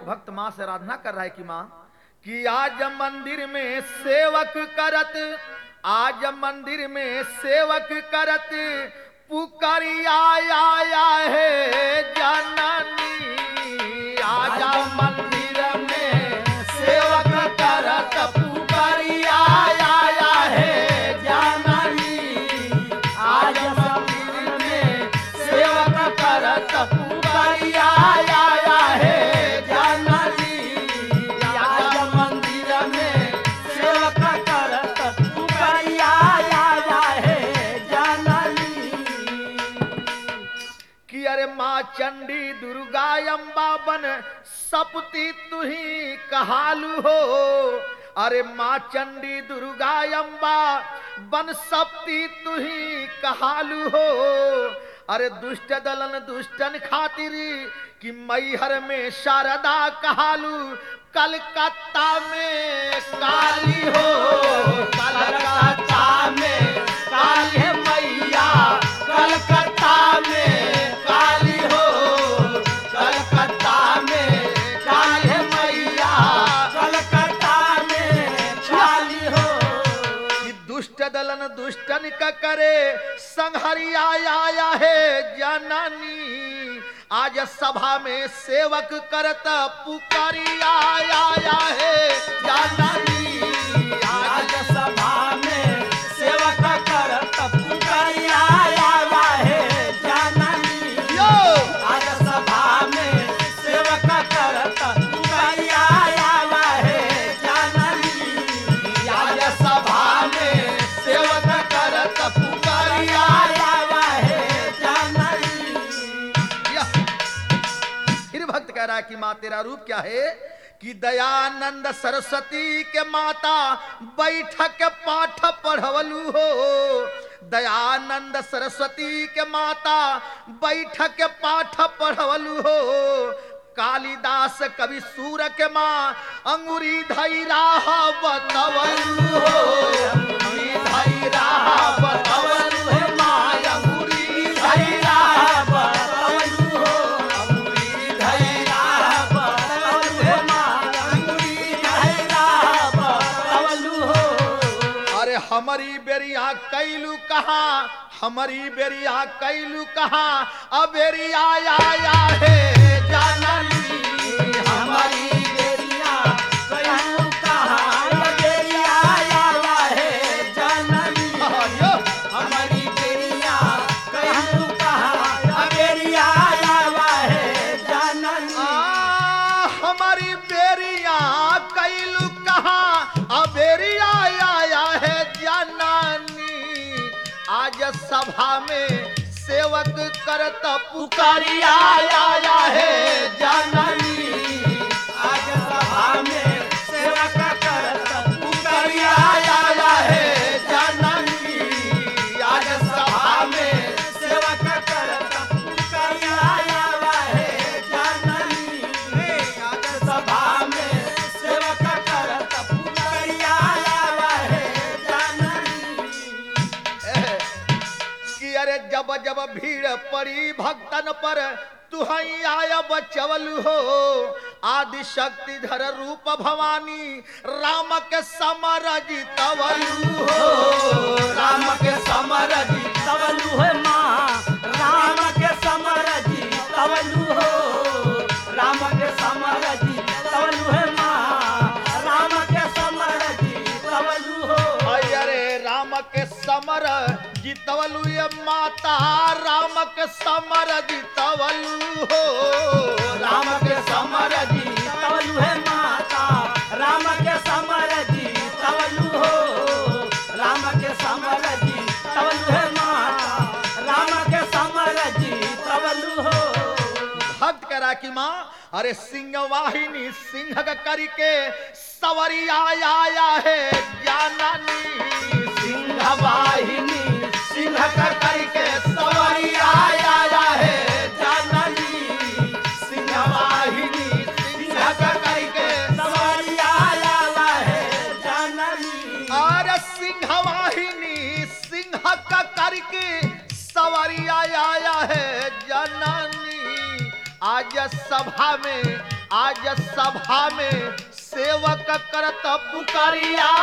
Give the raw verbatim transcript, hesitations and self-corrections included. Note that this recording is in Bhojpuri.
भक्त माँ से आराधना कर रहा है कि माँ कि आज मंदिर में सेवक करत, आज मंदिर में सेवक करत पुकारी आया आया है जननी। आजा मंदिर में सेवक करत पुकारी आया आया है जननी। आज मंदिर में सेवक करत पुकारी आया आया है जननी। आज मंदिर में सेवक करत पुकारी आया आया है जननी। कि अरे माँ चंडी दुर्गा अम्बा बन सपती तुही कहालू हो। अरे माँ चंडी दुर्गा अम्बा बन सपती तुही कहालू हो। अरे दुष्ट दलन दुष्टन खातिरी कि मैहर में शारदा कहालू। कलकत्ता में काली हो, कलकत्ता में काली है मैया, कलकत्ता में काली हो, कलकत्ता में काली है मैया, कलकत्ता में काली हो। कि दुष्ट दलन दुष्टन का करे संहरी आया आया है जननी। आज सभा में सेवक करत पुकारी आया आया है जननी। आज सभा में सेवक करत पुकारी आया आया है जननी। यो आज सभा में सेवक करत पुकारी आया आया है जननी। आज सभा में सेवक करत पुकारी आया आया है जननी। फिर भक्त कह रहा है कि माँ तेरा रूप क्या है कि दयानंद सरस्वती के माता बैठक पाठ पढ़वलू हो। दयानंद सरस्वती के माता बैठक पाठ पढ़वलू हो। कालिदास कवि सूर के माँ अंगुरी धई राह बतवलू हो। अंगुरी धई राह बतवलू है माँ, अंगुरी धई राह बतवलू हो। अंगुरी धई राह बतवलू है माँ, अंगुरी धई राह बतवलू हो। अरे हमारी बेरिया कैलू कहा, हमारी बेरिया कैलू कहा, अबेरिया आया है जननी। हमारी बेरिया कैलू कहा, अबेरिया आया है जननी। हमारी बेरिया कैलू कहा, अबेरिया आया है जननी। हमारी बेरिया कैलू कहा, अबेरिया आया है जननी। आज सभा में सेवक करत पुकारी आया आया है जननी। आज सभा में सेवक करत पुकारी आया आया है जननी। आज सभा में सेवक करत पुकारी आया आया है जननी। आज सभा में सेवक करत पुकारी आया आया है जननी। कि अरे जब जब भीड़ पड़ी भक्तन पर तुहई आया बचवलू हो। आदि शक्ति धर रूप भवानी राम के समर जितवलू हो। राम के समर जितवलू है माँ, राम के समर जितवलू हो। राम के समर जितवलू है माँ, राम के समर जितवलू हो। अरे राम के समर जितवलू ये माता, राम के समर जितवलू हो। राम के समर जितवलू है माता, राम के समर जितवलू हो। राम के समर जितवलू है माता, राम के समर जितवलू हो। भक्त करा कि माँ अरे सिंह वाहिनी सिंह का करके सवरी आया आया है जननी। सिंह वाहिनी सिंह का करके सवरी आया आया है जननी। सिंह वाहिनी सिंह का करके सवरी आया आया है जननी। अरे सिंह वाहिनी सिंह का करके सवरी आया आया है जननी। आज सभा में आज सभा में सेवक करत पुकारिया